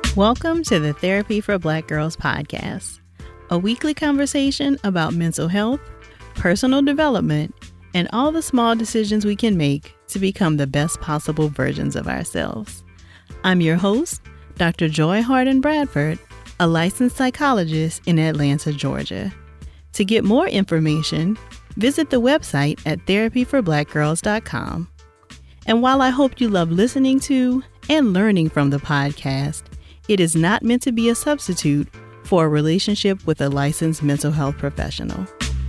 Welcome to the Therapy for Black Girls podcast, a weekly conversation about mental health, personal development, and all the small decisions we can make to become the best possible versions of ourselves. I'm your host, Dr. Joy Harden Bradford, a licensed psychologist in Atlanta, Georgia. To get more information, visit the website at therapyforblackgirls.com. And while I hope you love listening to and learning from the podcast, it is not meant to be a substitute for a relationship with a licensed mental health professional.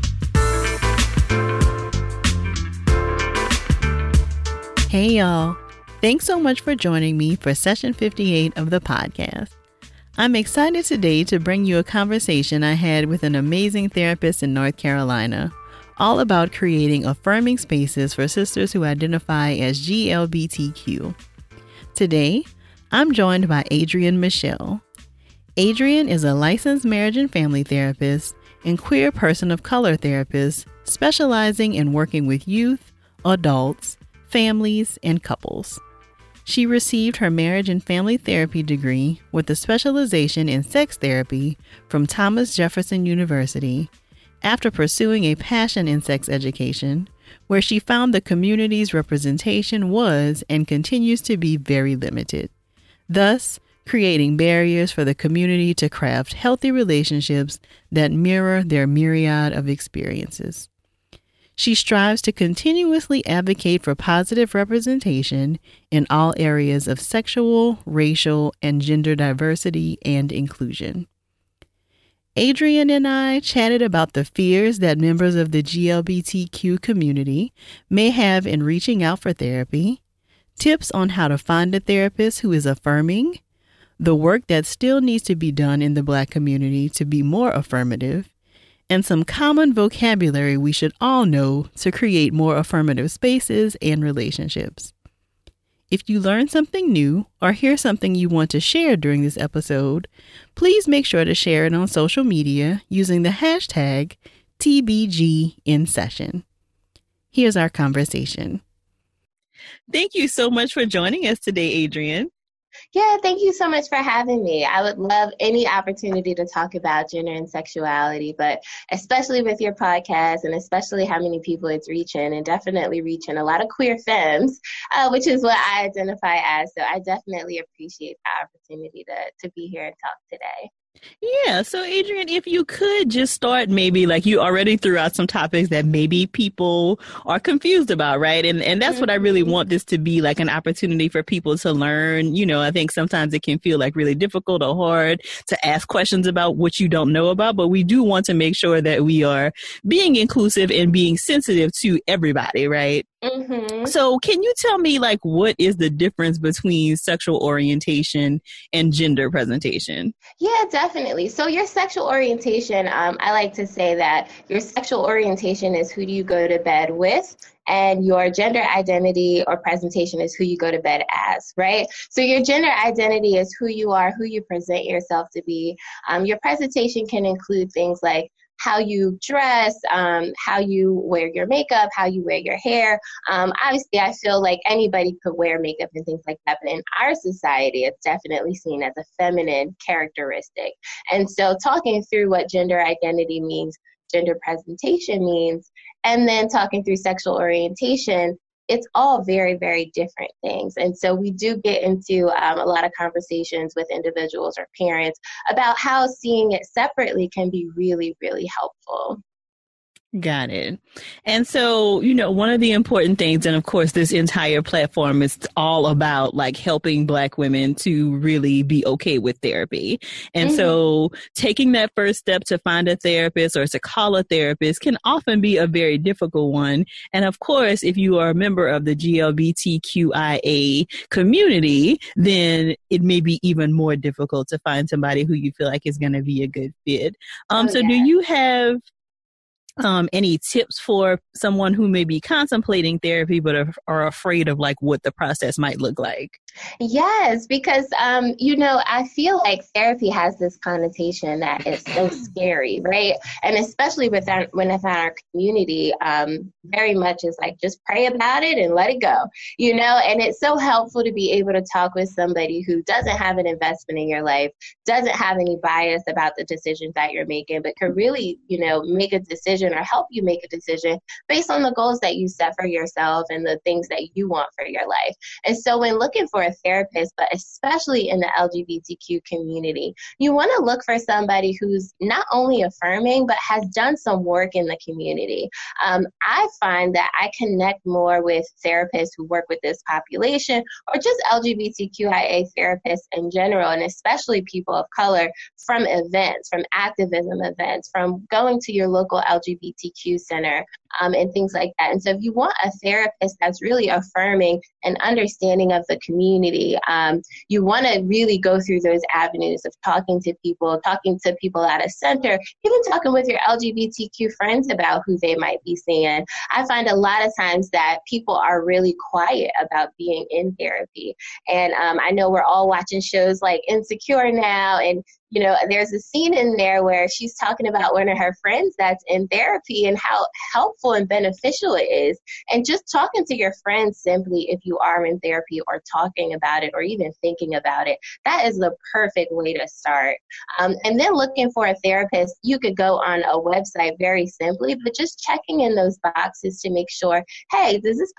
Hey y'all, thanks so much for joining me for session 58 of the podcast. I'm excited today to bring you a conversation I had with an amazing therapist in North Carolina, all about creating affirming spaces for sisters who identify as GLBTQ. Today, I'm joined by Adrienne Michelle. Adrienne is a licensed marriage and family therapist and queer person of color therapist specializing in working with youth, adults, families, and couples. She received her marriage and family therapy degree with a specialization in sex therapy from Thomas Jefferson University after pursuing a passion in sex education, where she found the community's representation was and continues to be very limited, thus creating barriers for the community to craft healthy relationships that mirror their myriad of experiences. She strives to continuously advocate for positive representation in all areas of sexual, racial, and gender diversity and inclusion. Adrienne and I chatted about the fears that members of the GLBTQ community may have in reaching out for therapy, tips on how to find a therapist who is affirming, the work that still needs to be done in the Black community to be more affirmative, and some common vocabulary we should all know to create more affirmative spaces and relationships. If you learn something new or hear something you want to share during this episode, please make sure to share it on social media using the hashtag TBGInSession. Here's our conversation. Thank you so much for joining us today, Adrienne. Yeah, thank you so much for having me. I would love any opportunity to talk about gender and sexuality, but especially with your podcast and especially how many people it's reaching, and definitely reaching a lot of queer femmes, which is what I identify as. So I definitely appreciate the opportunity to be here and talk today. Yeah. So Adrienne, if you could just start, maybe like you already threw out some topics that maybe people are confused about, right? And that's what I really want this to be, like an opportunity for people to learn. You know, I think sometimes it can feel like really difficult or hard to ask questions about what you don't know about, but we do want to make sure that we are being inclusive and being sensitive to everybody, right? Mm-hmm. So can you tell me, like, what is the difference between sexual orientation and gender presentation? Yeah, definitely. So your sexual orientation, I like to say that your sexual orientation is who do you go to bed with, and your gender identity or presentation is who you go to bed as, right? So your gender identity is who you are, who you present yourself to be. Your presentation can include things like how you dress, how you wear your makeup, how you wear your hair. Obviously, I feel like anybody could wear makeup and things like that, but in our society, it's definitely seen as a feminine characteristic. And so talking through what gender identity means, gender presentation means, and then talking through sexual orientation, it's all very, very different things. And so we do get into a lot of conversations with individuals or parents about how seeing it separately can be really, really helpful. Got it. And so, you know, one of the important things, and of course, this entire platform is all about like helping Black women to really be okay with therapy. And so taking that first step to find a therapist or to call a therapist can often be a very difficult one. And of course, if you are a member of the GLBTQIA community, then it may be even more difficult to find somebody who you feel like is going to be a good fit. Do you have any tips for someone who may be contemplating therapy but are afraid of like what the process might look like? Yes, because I feel like therapy has this connotation that it's so scary, right? And especially within our community, very much is like just pray about it and let it go, And it's so helpful to be able to talk with somebody who doesn't have an investment in your life, doesn't have any bias about the decisions that you're making, but can really, make a decision or help you make a decision based on the goals that you set for yourself and the things that you want for your life. And so when looking for a therapist, but especially in the LGBTQ community, you want to look for somebody who's not only affirming, but has done some work in the community. I find that I connect more with therapists who work with this population or just LGBTQIA therapists in general, and especially people of color from events, from activism events, from going to your local LGBTQ center, and things like that. And so if you want a therapist that's really affirming and understanding of the community, you want to really go through those avenues of talking to people at a center, even talking with your LGBTQ friends about who they might be seeing. I find a lot of times that people are really quiet about being in therapy. And I know we're all watching shows like Insecure now, and there's a scene in there where she's talking about one of her friends that's in therapy and how helpful and beneficial it is. And just talking to your friends simply, if you are in therapy, or talking about it or even thinking about it, that is the perfect way to start. And then looking for a therapist, you could go on a website very simply, but just checking in those boxes to make sure, hey, is this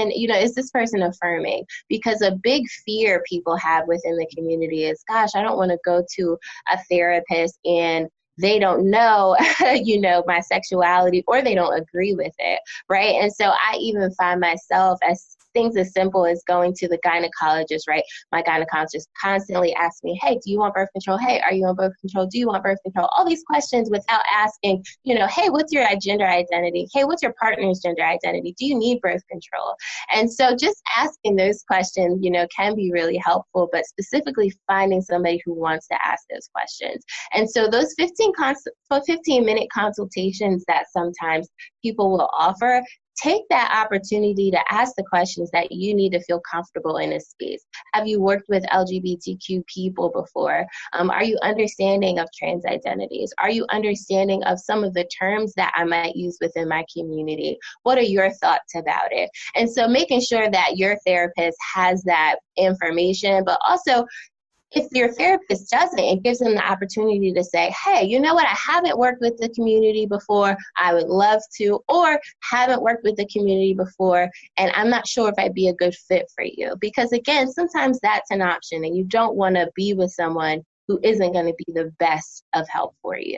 person affirming? Because a big fear people have within the community is, gosh, I don't want to go to a therapist and they don't know, my sexuality, or they don't agree with it, right? And so I even find myself as things as simple as going to the gynecologist, right? My gynecologist constantly asks me, hey, do you want birth control? Hey, are you on birth control? Do you want birth control? All these questions without asking, hey, what's your gender identity? Hey, what's your partner's gender identity? Do you need birth control? And so just asking those questions, can be really helpful, but specifically finding somebody who wants to ask those questions. And so those 15-minute consultations that sometimes people will offer, take that opportunity to ask the questions that you need to feel comfortable in a space. Have you worked with LGBTQ people before? Are you understanding of trans identities? Are you understanding of some of the terms that I might use within my community? What are your thoughts about it? And so making sure that your therapist has that information, but also if your therapist doesn't, it gives them the opportunity to say, hey, you know what, I haven't worked with the community before, I would love to, or haven't worked with the community before, and I'm not sure if I'd be a good fit for you. Because again, sometimes that's an option, and you don't want to be with someone who isn't going to be the best of help for you.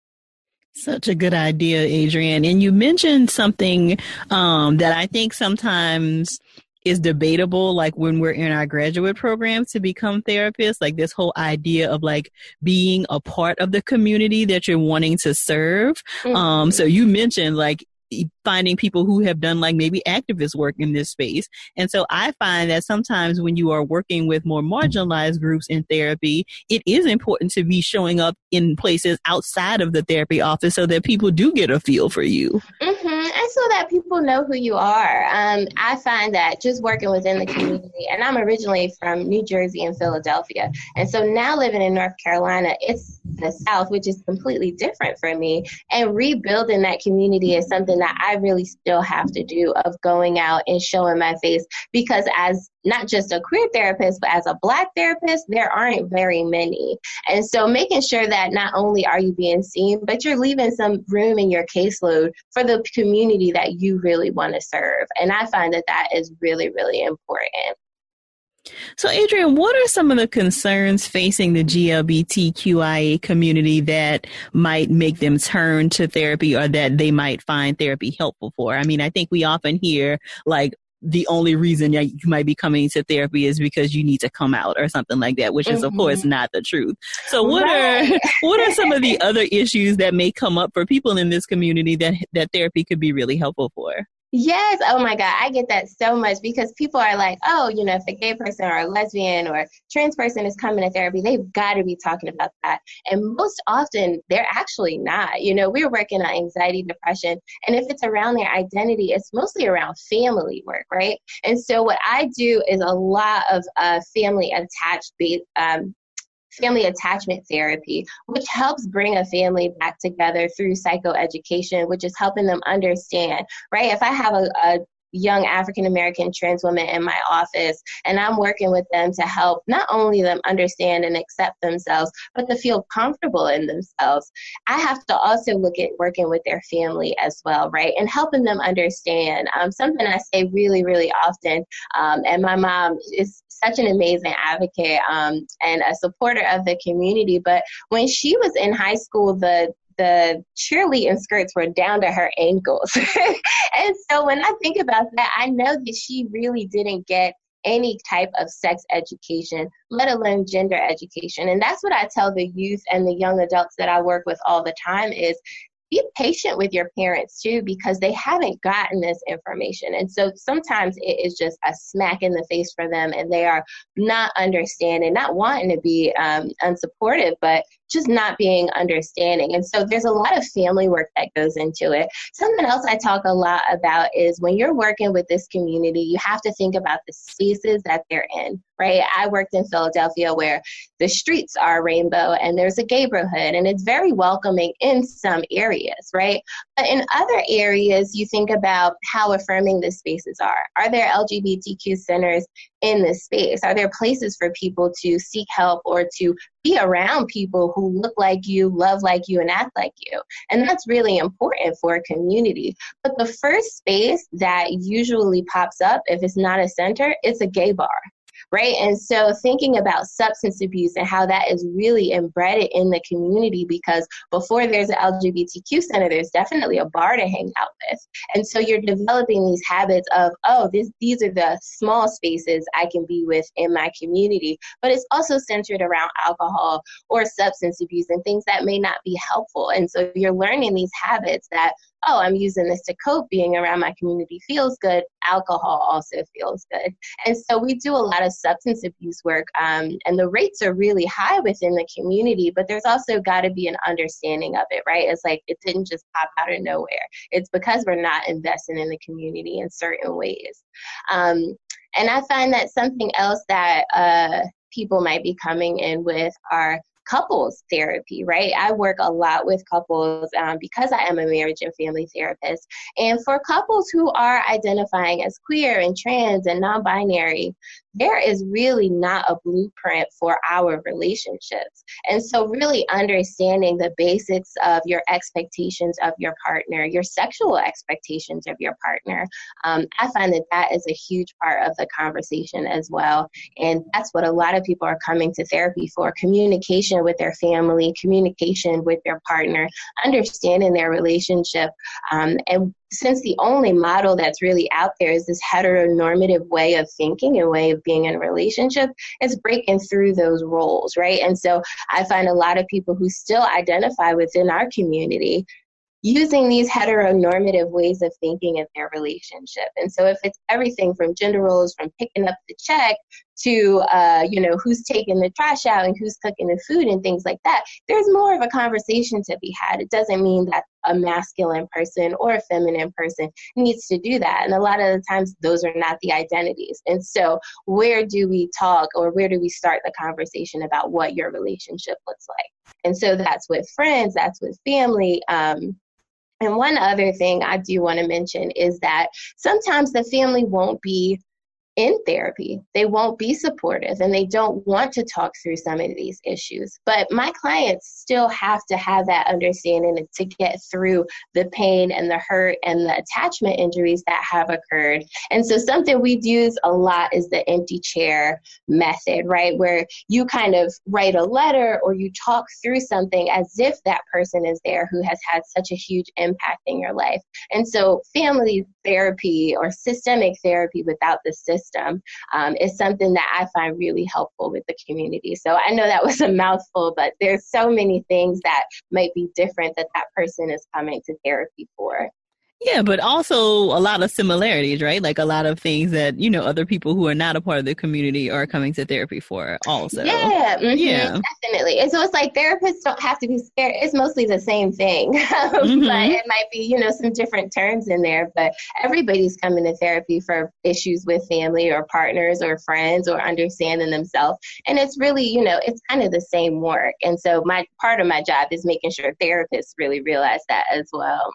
Such a good idea, Adrienne. And you mentioned something that I think sometimes is debatable, like when we're in our graduate programs to become therapists, like this whole idea of like being a part of the community that you're wanting to serve. Mm-hmm. So you mentioned like finding people who have done like maybe activist work in this space. And so I find that sometimes when you are working with more marginalized groups in therapy, it is important to be showing up in places outside of the therapy office so that people do get a feel for you. Mm-hmm. And so that people know who you are. I find that just working within the community, and I'm originally from New Jersey and Philadelphia. And so now living in North Carolina, it's the South, which is completely different for me. And rebuilding that community is something that I really still have to do, of going out and showing my face, because as not just a queer therapist, but as a Black therapist, there aren't very many. And so making sure that not only are you being seen, but you're leaving some room in your caseload for the community that you really want to serve. And I find that that is really, really important. So, Adrienne, what are some of the concerns facing the GLBTQIA community that might make them turn to therapy, or that they might find therapy helpful for? I mean, I think we often hear like the only reason that you might be coming to therapy is because you need to come out or something like that, which is, of course, not the truth. So what are some of the other issues that may come up for people in this community that therapy could be really helpful for? Yes. Oh my God. I get that so much because people are like, oh, if a gay person or a lesbian or trans person is coming to therapy, they've got to be talking about that. And most often they're actually not. We're working on anxiety, depression. And if it's around their identity, it's mostly around family work, right? And so what I do is a lot of family attachment therapy, which helps bring a family back together through psychoeducation, which is helping them understand, right? If I have a young African American trans woman in my office and I'm working with them to help not only them understand and accept themselves, but to feel comfortable in themselves, I have to also look at working with their family as well, right? And helping them understand something I say really, really often. And my mom is such an amazing advocate and a supporter of the community. But when she was in high school, the cheerleading skirts were down to her ankles. And so when I think about that, I know that she really didn't get any type of sex education, let alone gender education. And that's what I tell the youth and the young adults that I work with all the time is be patient with your parents too, because they haven't gotten this information. And so sometimes it is just a smack in the face for them and they are not understanding, not wanting to be unsupportive, but just not being understanding. And so there's a lot of family work that goes into it. Something else I talk a lot about is when you're working with this community, you have to think about the spaces that they're in, right? I worked in Philadelphia where the streets are rainbow and there's a gayborhood and it's very welcoming in some areas, right? But in other areas, you think about how affirming the spaces are. Are there LGBTQ centers in this space? Are there places for people to seek help or to be around people who look like you, love like you, and act like you? And that's really important for a community. But the first space that usually pops up, if it's not a center, it's a gay bar. Right. And so thinking about substance abuse and how that is really embedded in the community, because before there's an LGBTQ center, there's definitely a bar to hang out with. And so you're developing these habits of, these are the small spaces I can be with in my community. But it's also centered around alcohol or substance abuse and things that may not be helpful. And so you're learning these habits that, I'm using this to cope. Being around my community feels good. Alcohol also feels good. And so we do a lot of substance abuse work, and the rates are really high within the community, but there's also got to be an understanding of it, right? It's like it didn't just pop out of nowhere. It's because we're not investing in the community in certain ways. And I find that something else that people might be coming in with are couples therapy, right? I work a lot with couples because I am a marriage and family therapist. And for couples who are identifying as queer and trans and non-binary, there is really not a blueprint for our relationships. And so really understanding the basics of your expectations of your partner, your sexual expectations of your partner, I find that that is a huge part of the conversation as well. And that's what a lot of people are coming to therapy for: communication with their family, communication with their partner, understanding their relationship. And since the only model that's really out there is this heteronormative way of thinking and way of being in a relationship, it's breaking through those roles, right? And so I find a lot of people who still identify within our community using these heteronormative ways of thinking in their relationship. And so if it's everything from gender roles, from picking up the check to, who's taking the trash out and who's cooking the food and things like that, there's more of a conversation to be had. It doesn't mean that a masculine person or a feminine person needs to do that. And a lot of the times those are not the identities. And so where do we talk, or where do we start the conversation about what your relationship looks like? And so that's with friends, that's with family. And one other thing I do want to mention is that sometimes the family won't be in therapy. They won't be supportive and they don't want to talk through some of these issues. But my clients still have to have that understanding to get through the pain and the hurt and the attachment injuries that have occurred. And so something we use a lot is the empty chair method, right? Where you kind of write a letter or you talk through something as if that person is there who has had such a huge impact in your life. And so family therapy or systemic therapy without the system is something that I find really helpful with the community. So I know that was a mouthful, but there's so many things that might be different that person is coming to therapy for. Yeah, but also a lot of similarities, right? Like a lot of things that, other people who are not a part of the community are coming to therapy for also. Yeah, Yeah. definitely. And so it's like therapists don't have to be scared. It's mostly the same thing, but Mm-hmm. it might be, some different terms in there. But everybody's coming to therapy for issues with family or partners or friends or understanding themselves. And it's really, it's kind of the same work. And so my part of my job is making sure therapists really realize that as well.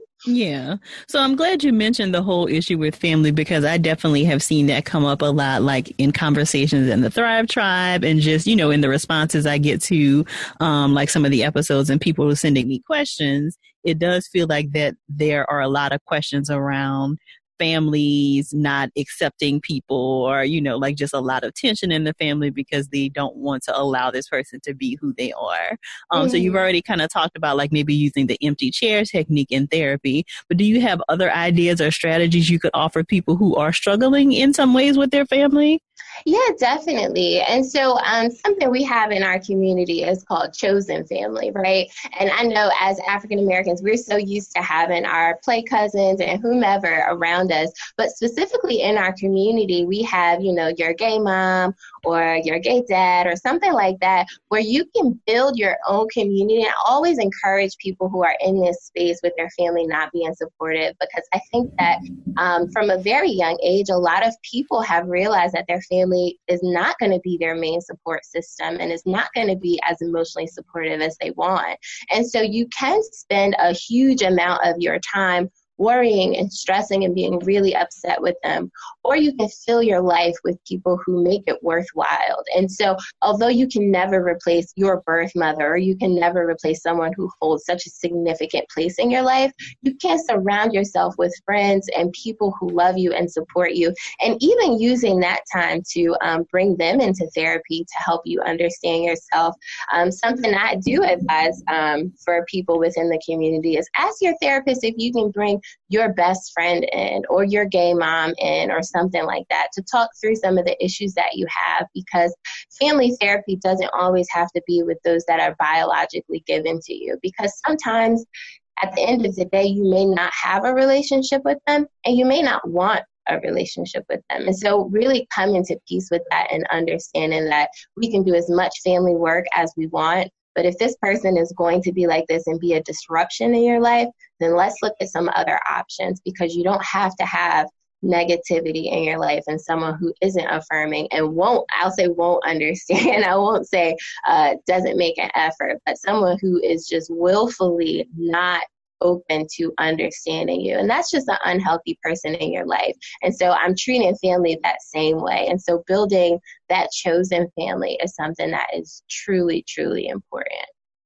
Yeah. So I'm glad you mentioned the whole issue with family because I definitely have seen that come up a lot, like in conversations in the Thrive Tribe and just, in the responses I get to, like some of the episodes and people sending me questions. It does feel like that there are a lot of questions around families not accepting people or, like just a lot of tension in the family because they don't want to allow this person to be who they are. So you've already kind of talked about like maybe using the empty chair technique in therapy, but do you have other ideas or strategies you could offer people who are struggling in some ways with their family? Yeah, definitely. And so something we have in our community is called chosen family, right? And I know as African Americans, we're so used to having our play cousins and whomever around us. But specifically in our community, we have, your gay mom or your gay dad or something like that, where you can build your own community. And I always encourage people who are in this space with their family not being supportive, because I think that from a very young age, a lot of people have realized that their family is not going to be their main support system and is not going to be as emotionally supportive as they want. And so you can spend a huge amount of your time worrying and stressing and being really upset with them, or you can fill your life with people who make it worthwhile. And so although you can never replace your birth mother, or you can never replace someone who holds such a significant place in your life, you can surround yourself with friends and people who love you and support you, and even using that time to bring them into therapy to help you understand yourself. Something I do advise for people within the community is ask your therapist if you can bring your best friend in or your gay mom in or something like that to talk through some of the issues that you have, because family therapy doesn't always have to be with those that are biologically given to you, because sometimes at the end of the day, you may not have a relationship with them and you may not want a relationship with them. And so really coming to peace with that and understanding that we can do as much family work as we want, but if this person is going to be like this and be a disruption in your life, then let's look at some other options, because you don't have to have negativity in your life and someone who isn't affirming and won't understand. I won't say doesn't make an effort, but someone who is just willfully not open to understanding you. And that's just an unhealthy person in your life. And so I'm treating family that same way. And so building that chosen family is something that is truly, truly important.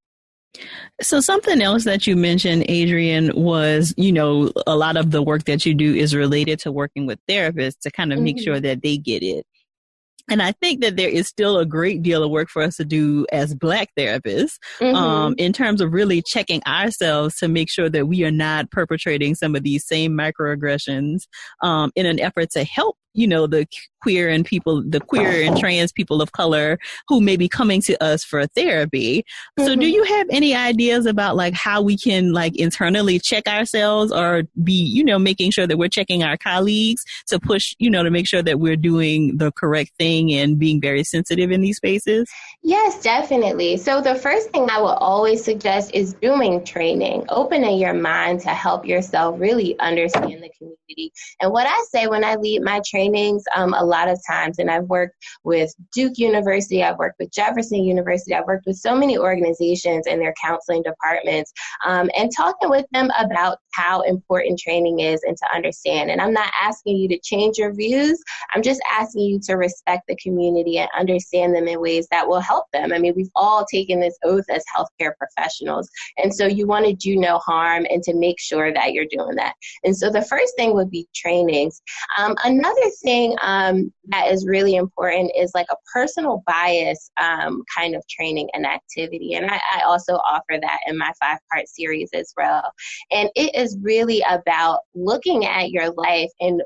So something else that you mentioned, Adrienne, was, a lot of the work that you do is related to working with therapists to kind of make sure that they get it. And I think that there is still a great deal of work for us to do as Black therapists in terms of really checking ourselves to make sure that we are not perpetrating some of these same microaggressions in an effort to help, the queer and trans people of color who may be coming to us for therapy. So do you have any ideas about like how we can like internally check ourselves or be, making sure that we're checking our colleagues to push, to make sure that we're doing the correct thing and being very sensitive in these spaces? Yes, definitely. So the first thing I will always suggest is doing training, opening your mind to help yourself really understand the community. And what I say when I lead my trainings, a lot of times, and I've worked with Duke University, I've worked with Jefferson University, I've worked with so many organizations and their counseling departments, and talking with them about how important training is and to understand. And I'm not asking you to change your views. I'm just asking you to respect the community and understand them in ways that will help them. I mean, we've all taken this oath as healthcare professionals. And so you want to do no harm and to make sure that you're doing that. And so the first thing would be trainings. Another thing that is really important is like a personal bias kind of training and activity. And I also offer that in my 5-part series as well. And it is really about looking at your life and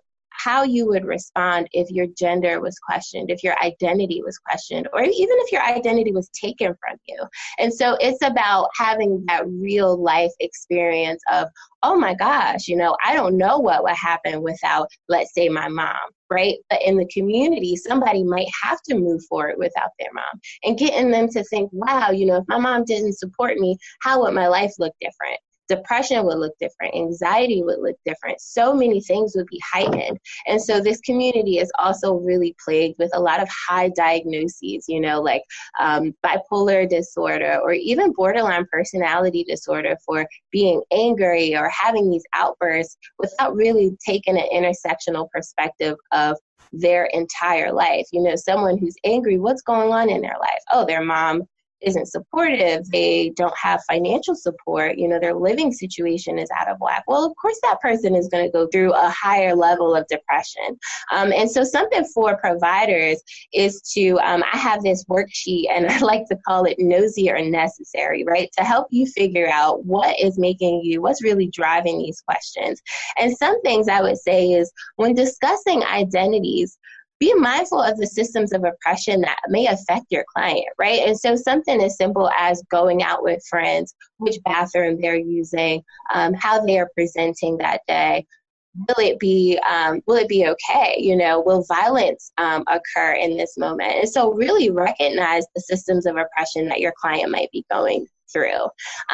how you would respond if your gender was questioned, if your identity was questioned, or even if your identity was taken from you. And so it's about having that real life experience of, oh my gosh, I don't know what would happen without, let's say, my mom, right? But in the community, somebody might have to move forward without their mom, and getting them to think, wow, if my mom didn't support me, how would my life look different? Depression would look different. Anxiety would look different. So many things would be heightened. And so this community is also really plagued with a lot of high diagnoses, like bipolar disorder or even borderline personality disorder, for being angry or having these outbursts without really taking an intersectional perspective of their entire life. Someone who's angry, what's going on in their life? Oh, their mom isn't supportive, they don't have financial support, their living situation is out of whack. Well, of course that person is going to go through a higher level of depression. And so something for providers is to, I have this worksheet, and I like to call it nosy or necessary, right? To help you figure out what's really driving these questions. And some things I would say is, when discussing identities, be mindful of the systems of oppression that may affect your client, right? And so something as simple as going out with friends, which bathroom they're using, how they are presenting that day. Will it be okay? Will violence occur in this moment? And so really recognize the systems of oppression that your client might be going through.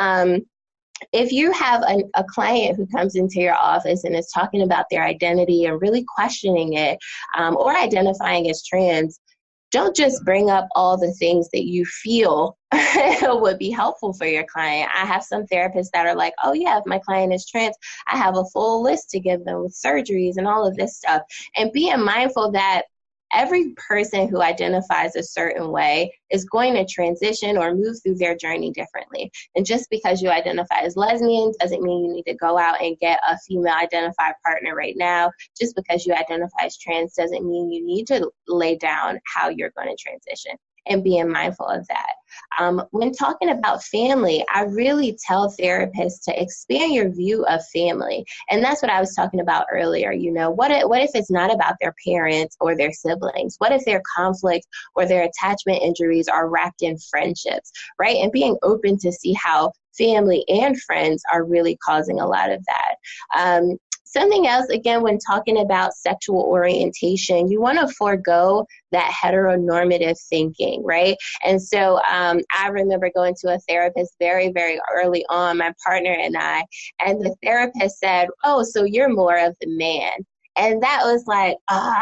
If you have a client who comes into your office and is talking about their identity and really questioning it, or identifying as trans, don't just bring up all the things that you feel would be helpful for your client. I have some therapists that are like, oh yeah, if my client is trans, I have a full list to give them with surgeries and all of this stuff. And being mindful that every person who identifies a certain way is going to transition or move through their journey differently. And just because you identify as lesbian doesn't mean you need to go out and get a female identified partner right now. Just because you identify as trans doesn't mean you need to lay down how you're going to transition, and being mindful of that. When talking about family, I really tell therapists to expand your view of family. And that's what I was talking about earlier. What if it's not about their parents or their siblings? What if their conflict or their attachment injuries are wrapped in friendships, right? And being open to see how family and friends are really causing a lot of that. Something else, again, when talking about sexual orientation, you want to forego that heteronormative thinking, right? And so I remember going to a therapist very, very early on, my partner and I, and the therapist said, oh, so you're more of the man. And that was like,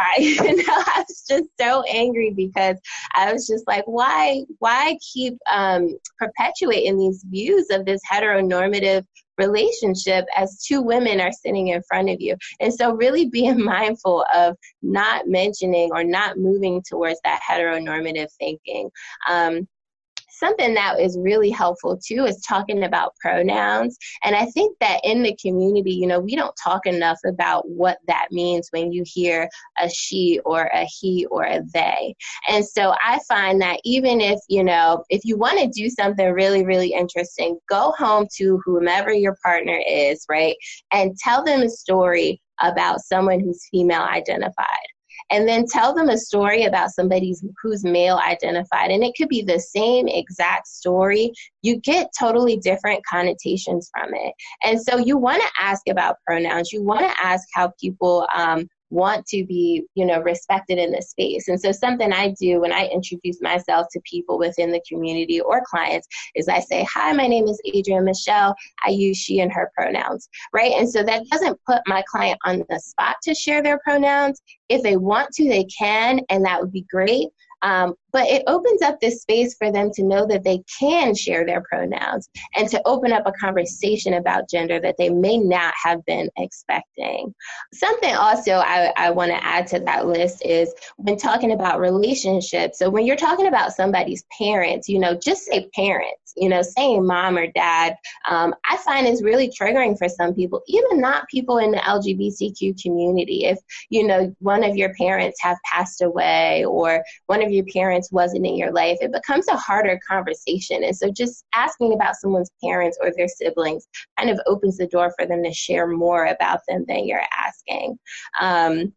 I was just so angry, because I was just like, why keep perpetuating these views of this heteronormative relationship as two women are sitting in front of you? And so really being mindful of not mentioning or not moving towards that heteronormative thinking. Something that is really helpful too is talking about pronouns. And I think that in the community, we don't talk enough about what that means when you hear a she or a he or a they. And so I find that even if you want to do something really, really interesting, go home to whomever your partner is, right? And tell them a story about someone who's female identified. And then tell them a story about somebody who's male identified. And it could be the same exact story. You get totally different connotations from it. And so you want to ask about pronouns. You want to ask how people want to be, respected in this space. And so something I do when I introduce myself to people within the community or clients is I say, hi, my name is Adrienne Michelle. I use she and her pronouns, right? And so that doesn't put my client on the spot to share their pronouns. If they want to, they can, and that would be great. But it opens up this space for them to know that they can share their pronouns and to open up a conversation about gender that they may not have been expecting. Something also I want to add to that list is when talking about relationships. So when you're talking about somebody's parents, just say parents. Saying mom or dad, I find is really triggering for some people, even not people in the LGBTQ community. If, one of your parents have passed away or one of your parents wasn't in your life, it becomes a harder conversation. And so just asking about someone's parents or their siblings kind of opens the door for them to share more about them than you're asking.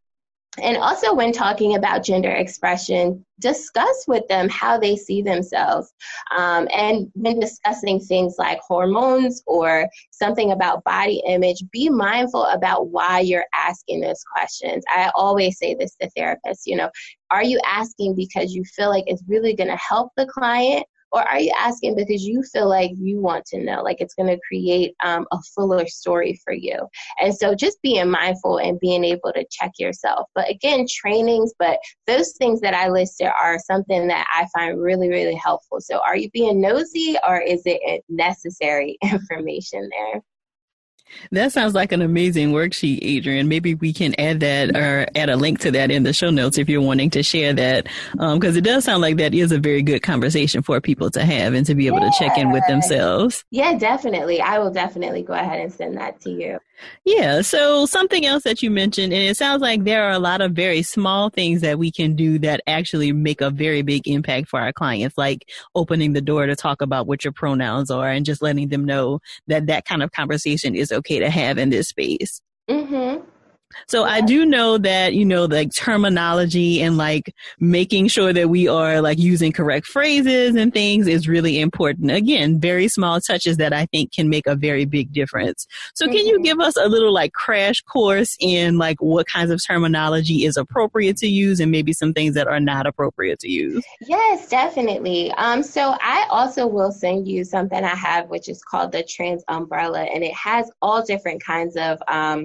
And also when talking about gender expression, discuss with them how they see themselves. And when discussing things like hormones or something about body image, be mindful about why you're asking those questions. I always say this to therapists, are you asking because you feel like it's really going to help the client? Or are you asking because you feel like you want to know, like it's going to create a fuller story for you? And so just being mindful and being able to check yourself. But again, trainings, but those things that I listed are something that I find really, really helpful. So are you being nosy, or is it necessary information there? That sounds like an amazing worksheet, Adrienne. Maybe we can add that or add a link to that in the show notes if you're wanting to share that, because it does sound like that is a very good conversation for people to have and to be able to check in with themselves. Yeah, definitely. I will definitely go ahead and send that to you. Yeah. So something else that you mentioned, and it sounds like there are a lot of very small things that we can do that actually make a very big impact for our clients, like opening the door to talk about what your pronouns are and just letting them know that that kind of conversation is okay to have in this space. Mm-hmm. So I do know that, like terminology and like making sure that we are like using correct phrases and things is really important. Again, very small touches that I think can make a very big difference. So can you give us a little like crash course in like what kinds of terminology is appropriate to use and maybe some things that are not appropriate to use? Yes, definitely. So I also will send you something I have, which is called the Trans Umbrella, and it has all different kinds of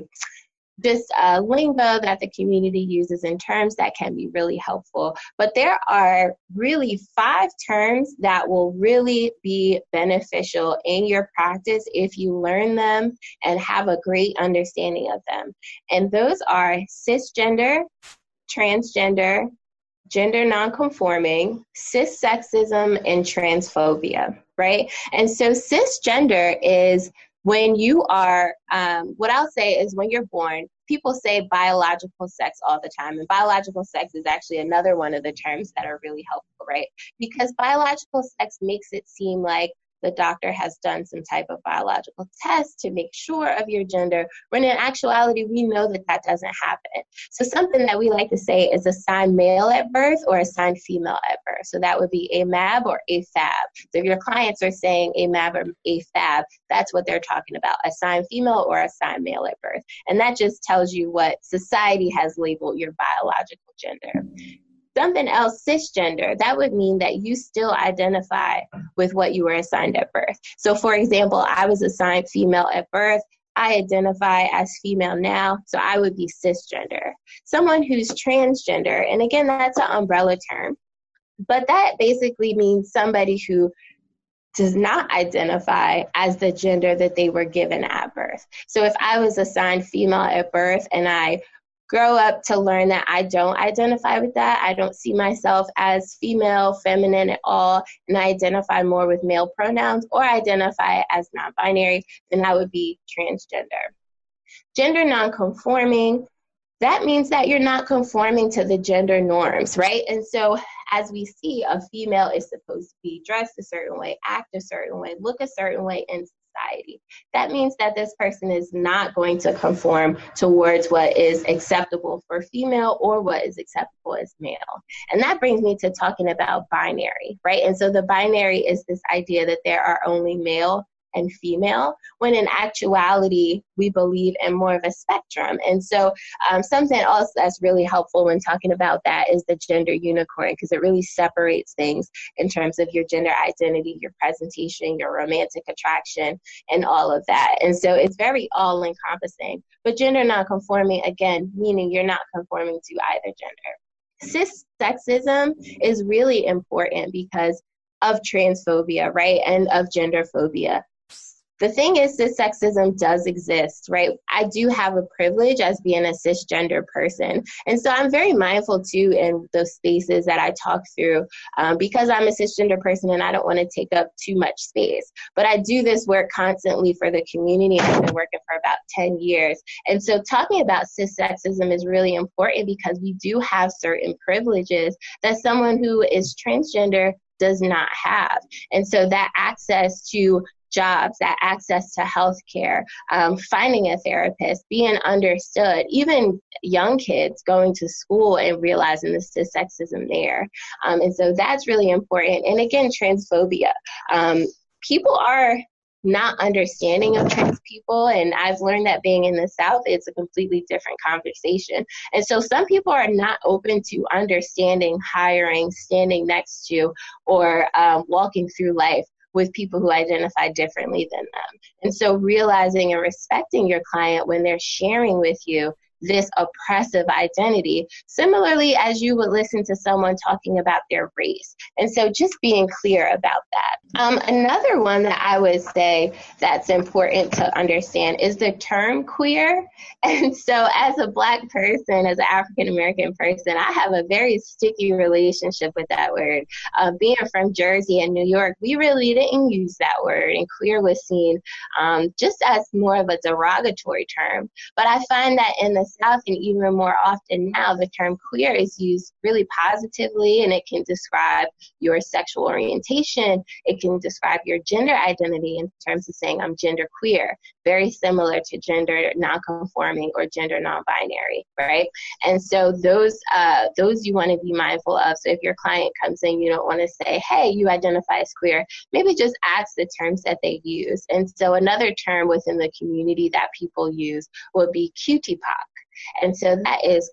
just lingo that the community uses in terms that can be really helpful. But there are really 5 terms that will really be beneficial in your practice if you learn them and have a great understanding of them. And those are cisgender, transgender, gender nonconforming, cissexism, and transphobia, right? And so cisgender is when you are, what I'll say is when you're born, people say biological sex all the time. And biological sex is actually another one of the terms that are really helpful, right? Because biological sex makes it seem like the doctor has done some type of biological test to make sure of your gender, when in actuality, we know that that doesn't happen. So something that we like to say is assigned male at birth or assigned female at birth. So that would be AMAB or AFAB. So if your clients are saying AMAB or AFAB, that's what they're talking about, assigned female or assigned male at birth. And that just tells you what society has labeled your biological gender. Something else, cisgender, that would mean that you still identify with what you were assigned at birth. So for example, I was assigned female at birth. I identify as female now, so I would be cisgender. Someone who's transgender, and again, that's an umbrella term, but that basically means somebody who does not identify as the gender that they were given at birth. So if I was assigned female at birth and I grow up to learn that I don't identify with that, I don't see myself as female, feminine at all, and I identify more with male pronouns or identify as non-binary, then I would be transgender. Gender non-conforming, that means that you're not conforming to the gender norms, right? And so as we see, a female is supposed to be dressed a certain way, act a certain way, look a certain way in society. That means that this person is not going to conform towards what is acceptable for female or what is acceptable as male. And that brings me to talking about binary, right? And so the binary is this idea that there are only male and female, when in actuality, we believe in more of a spectrum. And so something else that's really helpful when talking about that is the gender unicorn, because it really separates things in terms of your gender identity, your presentation, your romantic attraction, and all of that. And so it's very all-encompassing. But gender non-conforming, again, meaning you're not conforming to either gender. Cissexism is really important because of transphobia, right, and of gender phobia. The thing is, cissexism does exist, right? I do have a privilege as being a cisgender person. And so I'm very mindful, too, in those spaces that I talk through because I'm a cisgender person and I don't want to take up too much space. But I do this work constantly for the community. I've been working for about 10 years. And so talking about cissexism is really important because we do have certain privileges that someone who is transgender does not have. And so that access to jobs, that access to healthcare, finding a therapist, being understood, even young kids going to school and realizing the sexism there. And so that's really important. And again, transphobia. People are not understanding of trans people. And I've learned that being in the South, it's a completely different conversation. And so some people are not open to understanding, hiring, standing next to, or walking through life with people who identify differently than them. And so realizing and respecting your client when they're sharing with you this oppressive identity, similarly as you would listen to someone talking about their race. And so just being clear about that. Another one that I would say that's important to understand is the term queer. And so as a Black person, as an African-American person, I have a very sticky relationship with that word. Being from Jersey and New York, we really didn't use that word, and queer was seen just as more of a derogatory term. But I find that in the South, and even more often now, the term queer is used really positively, and it can describe your sexual orientation. It can describe your gender identity in terms of saying I'm gender queer, very similar to gender nonconforming or gender non-binary, right? And so those you want to be mindful of. So if your client comes in, you don't want to say, hey, you identify as queer. Maybe just ask the terms that they use. And so another term within the community that people use would be QTPOC. And so that is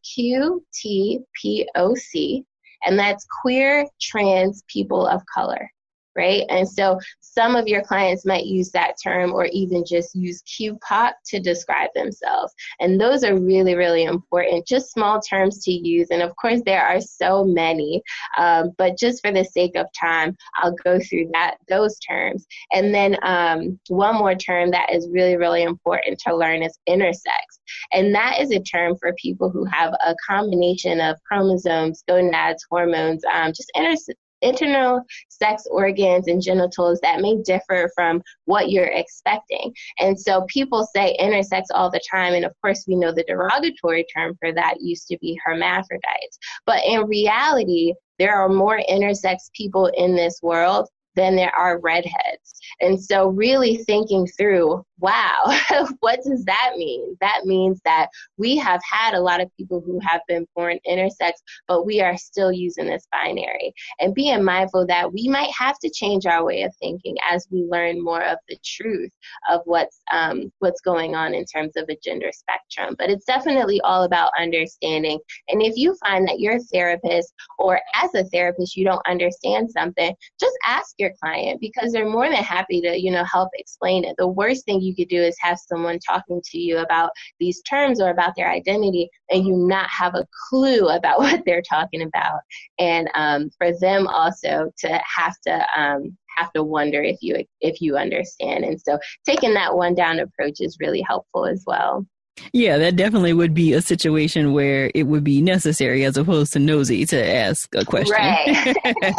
QTPOC, and that's queer trans people of color, right? And so some of your clients might use that term or even just use QPOC to describe themselves. And those are really, really important, just small terms to use. And of course, there are so many, but just for the sake of time, I'll go through those terms. And then one more term that is really, really important to learn is intersex. And that is a term for people who have a combination of chromosomes, gonads, hormones, just internal sex organs and genitals that may differ from what you're expecting. And so people say intersex all the time. And of course, we know the derogatory term for that used to be hermaphrodites. But in reality, there are more intersex people in this world than there are redheads. And so really thinking through, wow, what does that mean? That means that we have had a lot of people who have been born intersex, but we are still using this binary. And being mindful that we might have to change our way of thinking as we learn more of the truth of what's going on in terms of a gender spectrum. But it's definitely all about understanding. And if you find that your therapist or as a therapist you don't understand something, just ask your client, because they're more than happy to, help explain it. The worst thing you could do is have someone talking to you about these terms or about their identity and you not have a clue about what they're talking about. And for them also to have to wonder if you understand. And so taking that one down approach is really helpful as well. Yeah, that definitely would be a situation where it would be necessary as opposed to nosy to ask a question. Right.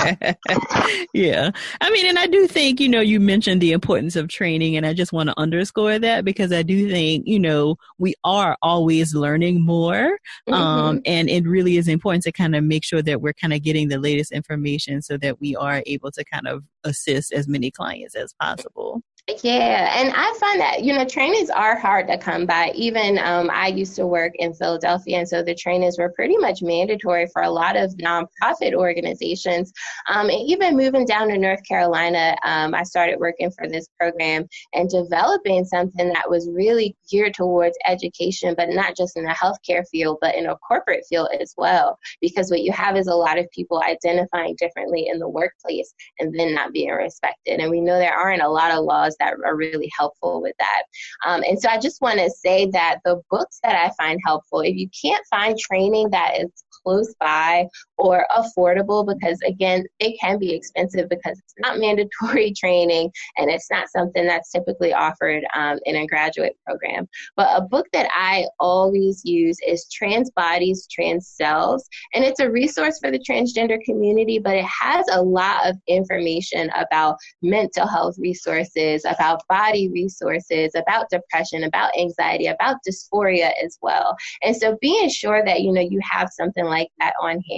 Yeah. I mean, and I do think, you mentioned the importance of training, and I just want to underscore that because I do think, we are always learning more. Mm-hmm. And it really is important to kind of make sure that we're kind of getting the latest information so that we are able to kind of assist as many clients as possible. Yeah, and I find that, trainings are hard to come by. Even I used to work in Philadelphia, and so the trainings were pretty much mandatory for a lot of nonprofit organizations. And even moving down to North Carolina, I started working for this program and developing something that was really geared towards education, but not just in the healthcare field, but in a corporate field as well. Because what you have is a lot of people identifying differently in the workplace and then not being respected. And we know there aren't a lot of laws that are really helpful with that. And so I just want to say that the books that I find helpful, if you can't find training that is close by or affordable, because again, it can be expensive because it's not mandatory training and it's not something that's typically offered in a graduate program. But a book that I always use is Trans Bodies, Trans Selves. And it's a resource for the transgender community, but it has a lot of information about mental health resources, about body resources, about depression, about anxiety, about dysphoria as well. And so being sure that, you have something like that on hand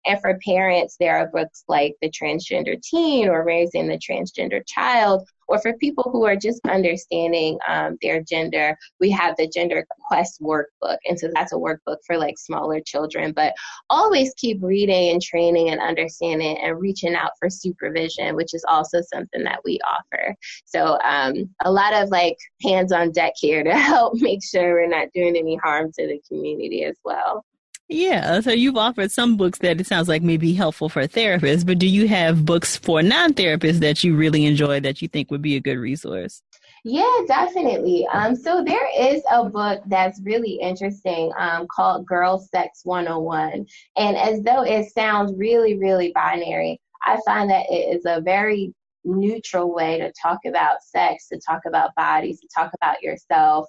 And for parents, there are books like The Transgender Teen or Raising the Transgender Child. Or for people who are just understanding their gender, we have the Gender Quest workbook. And so that's a workbook for like smaller children. But always keep reading and training and understanding and reaching out for supervision, which is also something that we offer. So a lot of like hands on deck here to help make sure we're not doing any harm to the community as well. Yeah, so you've offered some books that it sounds like may be helpful for therapists, but do you have books for non-therapists that you really enjoy that you think would be a good resource? Yeah, definitely. So there is a book that's really interesting called Girl Sex 101. And as though it sounds really, really binary, I find that it is a very neutral way to talk about sex, to talk about bodies, to talk about yourself.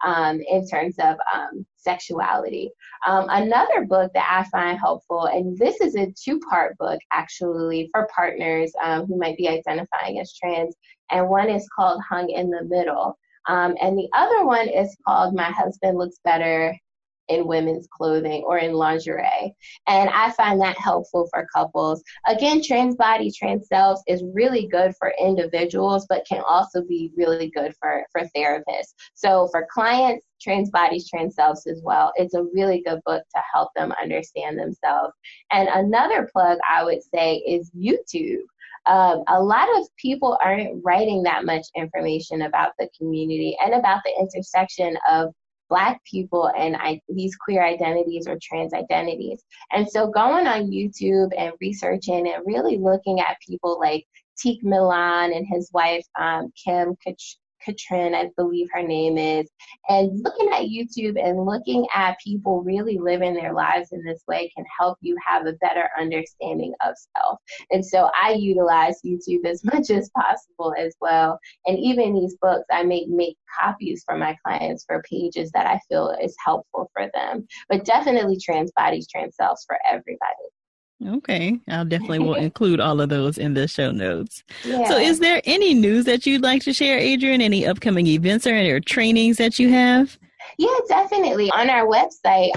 In terms of sexuality. Another book that I find helpful, and this is a 2-part book actually for partners who might be identifying as trans, and one is called Hung in the Middle. And the other one is called My Husband Looks Better in Women's Clothing or in Lingerie. And I find that helpful for couples. Again, trans body, trans selves is really good for individuals, but can also be really good for therapists. So for clients, trans bodies, trans selves as well, it's a really good book to help them understand themselves. And another plug I would say is YouTube. A lot of people aren't writing that much information about the community and about the intersection of Black people and these queer identities or trans identities. And so going on YouTube and researching and really looking at people like Teak Milan and his wife, Kim Katrin, I believe her name is, and looking at YouTube and looking at people really living their lives in this way can help you have a better understanding of self. And so I utilize YouTube as much as possible as well. And even these books, I make copies for my clients for pages that I feel is helpful for them. But definitely trans bodies, trans selves for everybody. Okay, I'll definitely will include all of those in the show notes. Yeah. So is there any news that you'd like to share, Adrienne? Any upcoming events or trainings that you have? Yeah, definitely. On our website,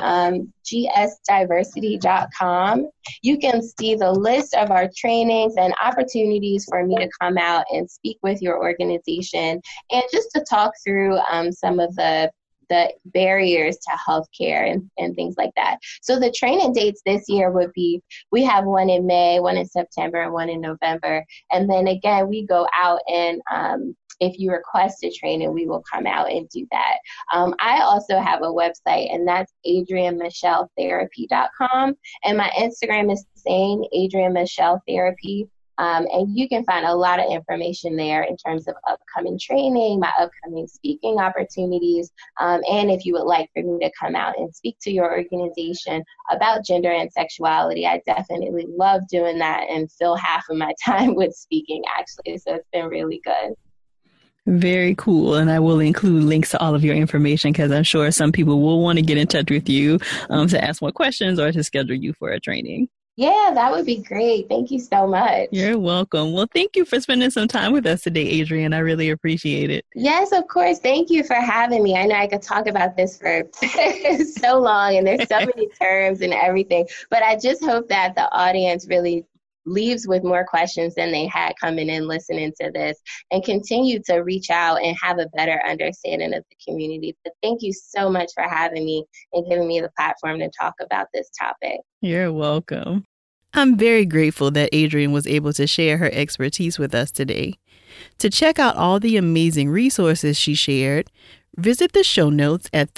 gsdiversity.com, you can see the list of our trainings and opportunities for me to come out and speak with your organization and just to talk through some of the barriers to healthcare and things like that. So the training dates this year would be, we have one in May, one in September, and one in November. And then again, we go out and if you request a training, we will come out and do that. I also have a website, and that's AdrienneMichelleTherapy.com. And my Instagram is the same, Adrienne Michelle Therapy. And you can find a lot of information there in terms of upcoming training, my upcoming speaking opportunities, and if you would like for me to come out and speak to your organization about gender and sexuality, I definitely love doing that and fill half of my time with speaking, actually. So it's been really good. Very cool. And I will include links to all of your information because I'm sure some people will want to get in touch with you to ask more questions or to schedule you for a training. Yeah, that would be great. Thank you so much. You're welcome. Well, thank you for spending some time with us today, Adrienne. I really appreciate it. Yes, of course. Thank you for having me. I know I could talk about this for so long and there's so many terms and everything, but I just hope that the audience really leaves with more questions than they had coming in listening to this and continue to reach out and have a better understanding of the community. But thank you so much for having me and giving me the platform to talk about this topic. You're welcome. I'm very grateful that Adrienne was able to share her expertise with us today. To check out all the amazing resources she shared, visit the show notes at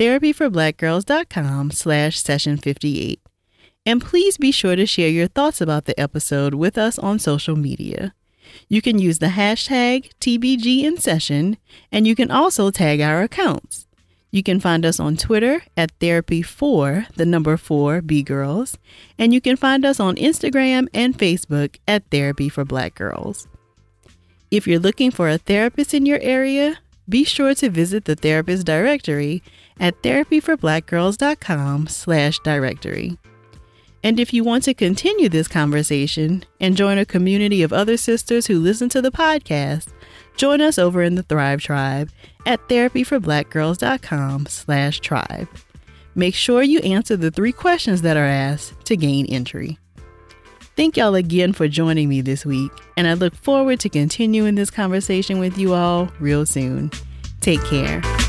therapyforblackgirls.com/session58. And please be sure to share your thoughts about the episode with us on social media. You can use the hashtag TBGInSession, and you can also tag our accounts. You can find us on Twitter at Therapy4BGirls, and you can find us on Instagram and Facebook at Therapy for Black Girls. If you're looking for a therapist in your area, be sure to visit the therapist directory at therapyforblackgirls.com/directory. And if you want to continue this conversation and join a community of other sisters who listen to the podcast, join us over in the Thrive Tribe at therapyforblackgirls.com/tribe. Make sure you answer the 3 questions that are asked to gain entry. Thank y'all again for joining me this week, and I look forward to continuing this conversation with you all real soon. Take care.